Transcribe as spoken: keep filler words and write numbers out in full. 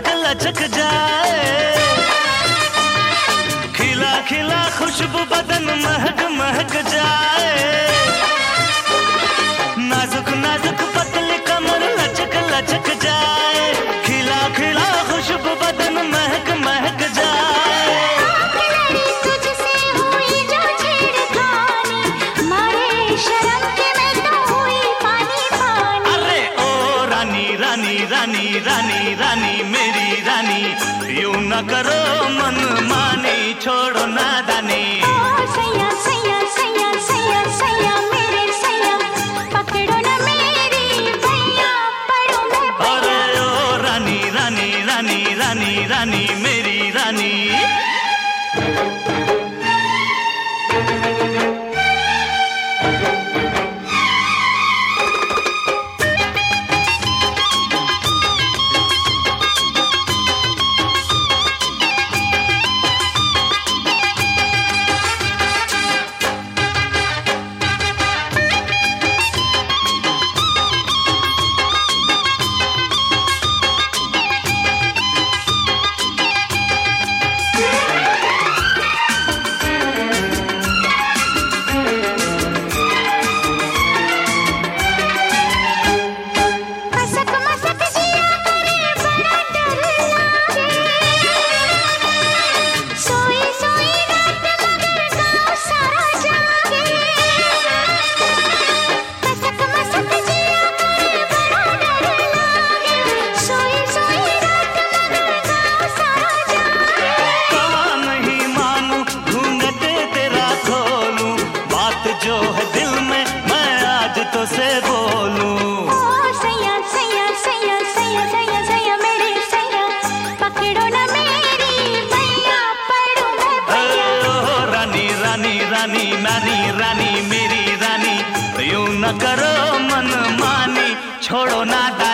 लचक जाए, खिला खिला खुशबू बदन महक महक जाए, नाजुक नाजुक पतली कमर लचक लचक जाए, खिला खिला खुशबू बदन महक महक जाए। तुझसे हुई जो छेड़खानी, मारे शर्म के मैं तो हुई पानी पानी। अरे ओ रानी रानी रानी रानी रानी मेरी रानी, यूं न करो मन मानी, छोड़ो नादानी। ओ सैया सैया सैया सैया सैया मेरे सैया, पकड़ो न मेरी भैया, पड़ो मैं भैया। अरे ओ रानी रानी रानी रानी रानी मेरी रानी। जो है दिल में मैं आज तो से बोलूं। ओ सैया सैया सैया सैया सैया सैया मेरे सैया, पकड़ो न मेरी भैया, पड़ो मैं भैया। ओ रानी रानी रानी नानी रानी मेरी रानी, यूं न करो मन मानी, छोड़ो नादा।